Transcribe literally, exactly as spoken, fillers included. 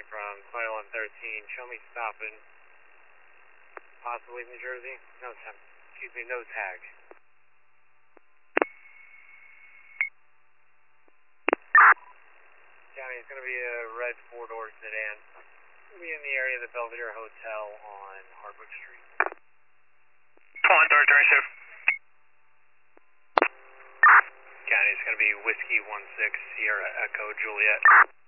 from twenty-one thirteen. Show me stopping. Possibly New Jersey. No time. Excuse me, no tag. County, it's going to be a red four-door sedan. We'll be in the area of the Belvedere Hotel on Hardwick Street. twenty-one thirteen. County, it's going to be Whiskey one six Sierra Echo Juliet.